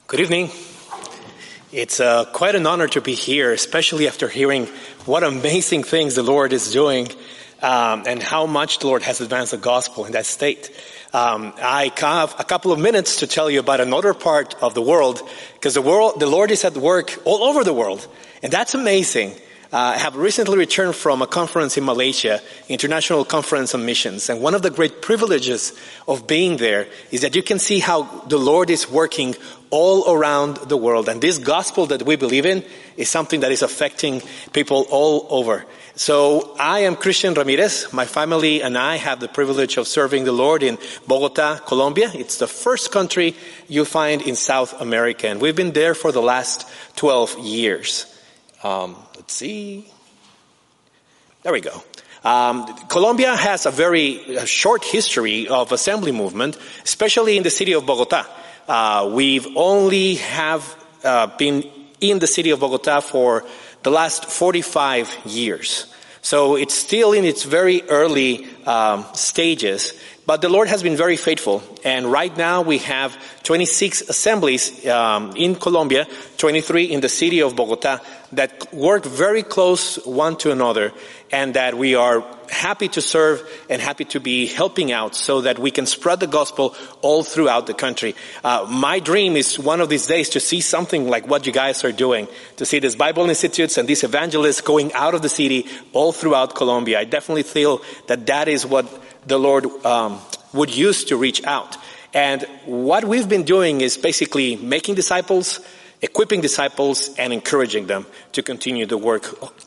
Good evening. It's quite an honor to be here, especially after hearing what amazing things the Lord is doing and how much the Lord has advanced the gospel in that state. I have a couple of minutes to tell you about another part of the world, because the Lord is at work all over the world, and that's amazing. I have recently returned from a conference in Malaysia, International Conference on Missions, and one of the great privileges of being there is that you can see how the Lord is working all around the world, and this gospel that we believe in is something that is affecting people all over. So I am Christian Ramirez. My family and I have the privilege of serving the Lord in Bogota, Colombia. It's the first country you find in South America, and we've been there for the last 12 years. Let's see. There we go. Colombia has a very short history of assembly movement, especially in the city of Bogota. We've only been in the city of Bogota for the last 45 years. So it's still in its very early stages. But the Lord has been very faithful. And right now we have 26 assemblies in Colombia, 23 in the city of Bogota, that work very close one to another, and that we are happy to serve and happy to be helping out so that we can spread the gospel all throughout the country. My dream is one of these days to see something like what you guys are doing, to see these Bible institutes and these evangelists going out of the city all throughout Colombia. I definitely feel that that is what the Lord would use to reach out. And what we've been doing is basically making disciples, equipping disciples, and encouraging them to continue the work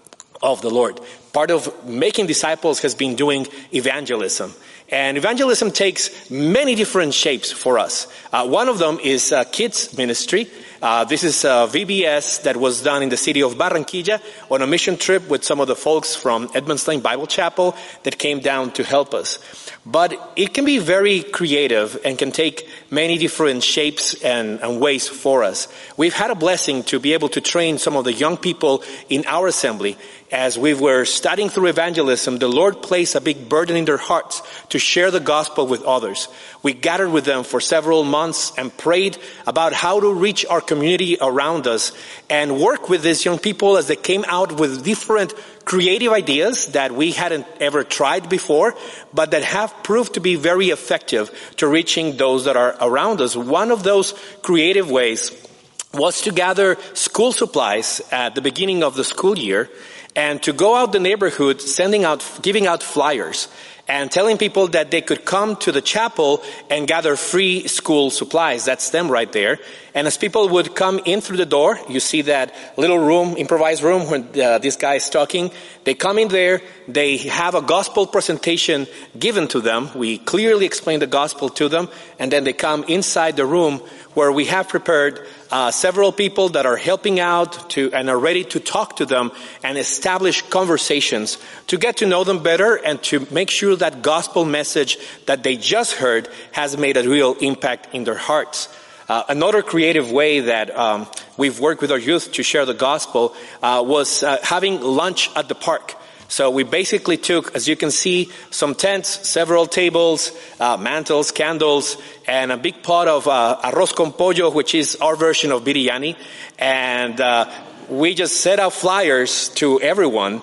of the Lord. Part of making disciples has been doing evangelism. And evangelism takes many different shapes for us. One of them is kids ministry. This is a VBS that was done in the city of Barranquilla on a mission trip with some of the folks from Edmonds Lane Bible Chapel that came down to help us. But it can be very creative and can take many different shapes and ways for us. We've had a blessing to be able to train some of the young people in our assembly. As we were studying through evangelism, the Lord placed a big burden in their hearts to share the gospel with others. We gathered with them for several months and prayed about how to reach our community around us and work with these young people as they came out with different creative ideas that we hadn't ever tried before, but that have proved to be very effective to reaching those that are around us. One of those creative ways was to gather school supplies at the beginning of the school year and to go out the neighborhood, giving out flyers and telling people that they could come to the chapel and gather free school supplies. That's them right there. And as people would come in through the door, you see that little room, improvised room when this guy is talking. They come in there, they have a gospel presentation given to them. We clearly explain the gospel to them, and then they come inside the room where we have prepared several people that are helping out and are ready to talk to them and establish conversations to get to know them better and to make sure that gospel message that they just heard has made a real impact in their hearts. Another creative way that we've worked with our youth to share the gospel was having lunch at the park. So we basically took, as you can see, some tents, several tables, mantles, candles, and a big pot of arroz con pollo, which is our version of biryani. And we just set out flyers to everyone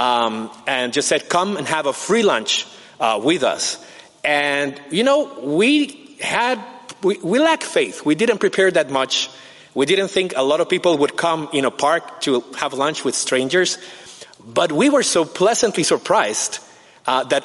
and just said, come and have a free lunch with us. And, you know, we lack faith. We didn't prepare that much. We didn't think a lot of people would come in a park to have lunch with strangers. But we were so pleasantly surprised that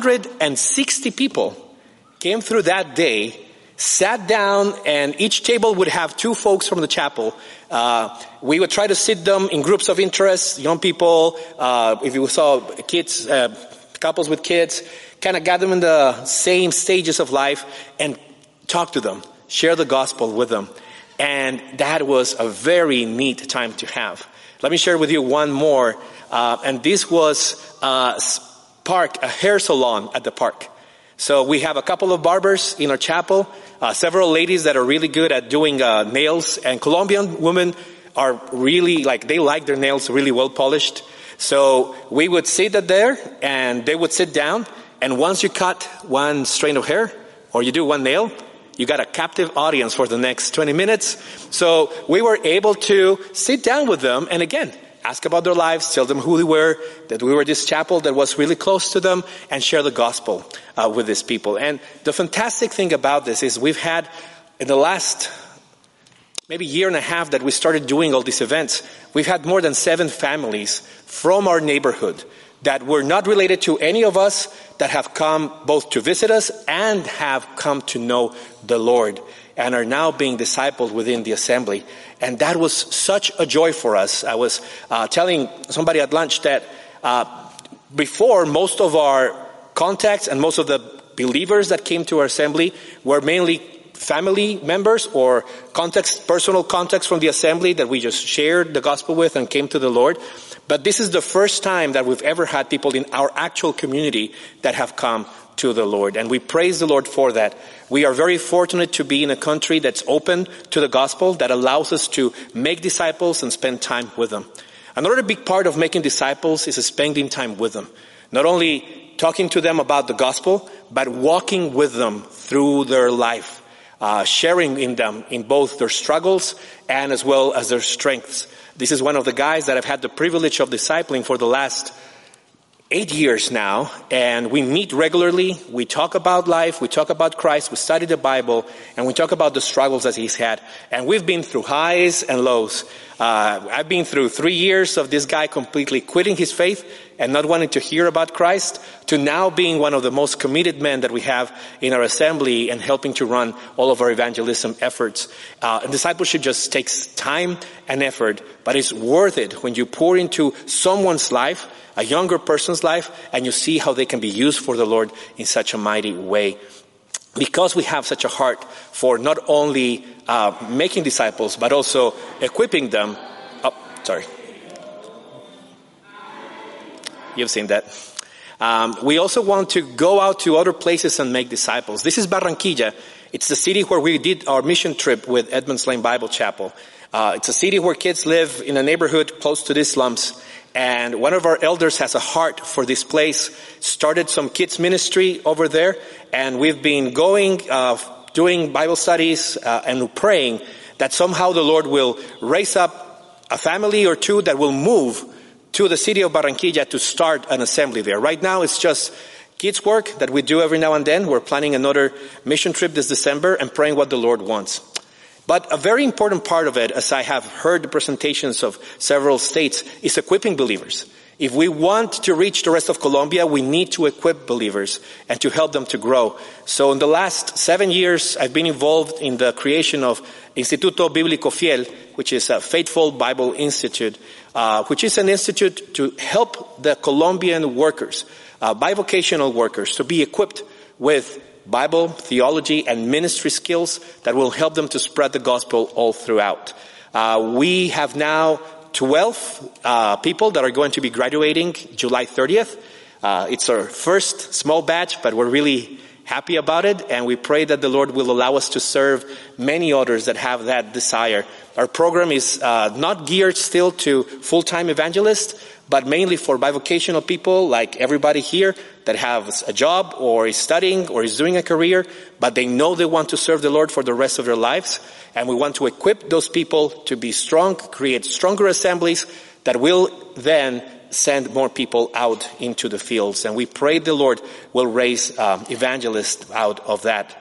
160 people came through that day, sat down, and each table would have two folks from the chapel. We would try to sit them in groups of interest, young people, if you saw kids, couples with kids, kind of gather them in the same stages of life and talk to them, share the gospel with them. And that was a very neat time to have. Let me share with you one more. And this was a hair salon at the park. So we have a couple of barbers in our chapel, several ladies that are really good at doing nails, and Colombian women are really they like their nails really well polished. So we would sit there and they would sit down, and once you cut one strand of hair or you do one nail, You got a captive audience for the next 20 minutes. So we were able to sit down with them and again, ask about their lives, tell them who they were, that we were this chapel that was really close to them, and share the gospel with these people. And the fantastic thing about this is we've had, in the last maybe year and a half that we started doing all these events, we've had more than 7 families from our neighborhood that were not related to any of us that have come both to visit us and have come to know the Lord and are now being discipled within the assembly. And that was such a joy for us. I was telling somebody at lunch that before, most of our contacts and most of the believers that came to our assembly were mainly family members or personal contacts from the assembly that we just shared the gospel with and came to the Lord. But this is the first time that we've ever had people in our actual community that have come to the Lord. And we praise the Lord for that. We are very fortunate to be in a country that's open to the gospel, that allows us to make disciples and spend time with them. Another big part of making disciples is spending time with them. Not only talking to them about the gospel, but walking with them through their life. Sharing in them in both their struggles and as well as their strengths. This is one of the guys that I've had the privilege of discipling for the last 8 years now, and we meet regularly, we talk about life, we talk about Christ, we study the Bible, and we talk about the struggles that he's had. And we've been through highs and lows. I've been through 3 years of this guy completely quitting his faith and not wanting to hear about Christ, to now being one of the most committed men that we have in our assembly and helping to run all of our evangelism efforts. And discipleship just takes time and effort, but it's worth it when you pour into someone's life, a younger person's life, and you see how they can be used for the Lord in such a mighty way. Because we have such a heart for not only making disciples, but also equipping them. Oh, sorry. You've seen that. We also want to go out to other places and make disciples. This is Barranquilla. It's the city where we did our mission trip with Edmonds Lane Bible Chapel. It's a city where kids live in a neighborhood close to these slums. And one of our elders has a heart for this place, started some kids ministry over there, and we've been going, doing Bible studies, and praying that somehow the Lord will raise up a family or two that will move to the city of Barranquilla to start an assembly there. Right now it's just kids work that we do every now and then. We're planning another mission trip this December and praying what the Lord wants. But a very important part of it, as I have heard the presentations of several states, is equipping believers. If we want to reach the rest of Colombia, we need to equip believers and to help them to grow. So in the last 7 years, I've been involved in the creation of Instituto Bíblico Fiel, which is a Faithful Bible Institute, which is an institute to help the Colombian workers, bivocational workers, to be equipped with Bible, theology, and ministry skills that will help them to spread the gospel all throughout. We have now 12 people that are going to be graduating July 30th. It's our first small batch, but we're really happy about it, and we pray that the Lord will allow us to serve many others that have that desire. Our program is not geared still to full-time evangelists, but mainly for bivocational people like everybody here that has a job or is studying or is doing a career, but they know they want to serve the Lord for the rest of their lives. And we want to equip those people to be strong, create stronger assemblies that will then send more people out into the fields. And we pray the Lord will raise evangelists out of that.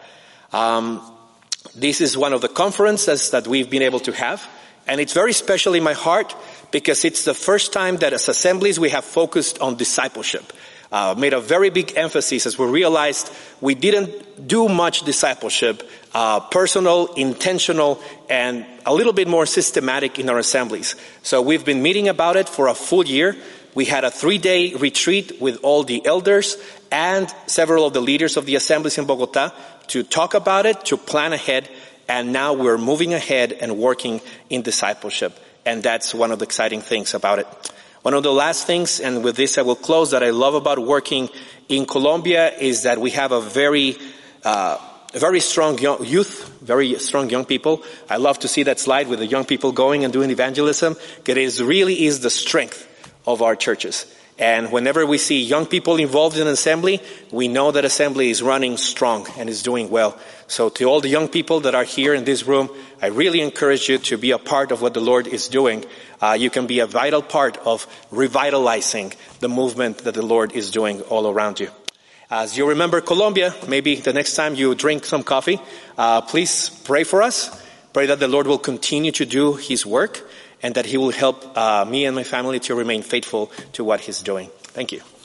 This is one of the conferences that we've been able to have. And it's very special in my heart because it's the first time that as assemblies we have focused on discipleship. Made a very big emphasis as we realized we didn't do much discipleship, personal, intentional, and a little bit more systematic in our assemblies. So we've been meeting about it for a full year. We had a 3-day retreat with all the elders and several of the leaders of the assemblies in Bogota to talk about it, to plan ahead, and now we're moving ahead and working in discipleship. And that's one of the exciting things about it. One of the last things, and with this I will close, that I love about working in Colombia is that we have a very strong youth, very strong young people. I love to see that slide with the young people going and doing evangelism. It really is the strength of our churches. And whenever we see young people involved in assembly, we know that assembly is running strong and is doing well. So to all the young people that are here in this room, I really encourage you to be a part of what the Lord is doing. You can be a vital part of revitalizing the movement that the Lord is doing all around you. As you remember Colombia, maybe the next time you drink some coffee, please pray for us. Pray that the Lord will continue to do His work and that He will help me and my family to remain faithful to what He's doing. Thank you.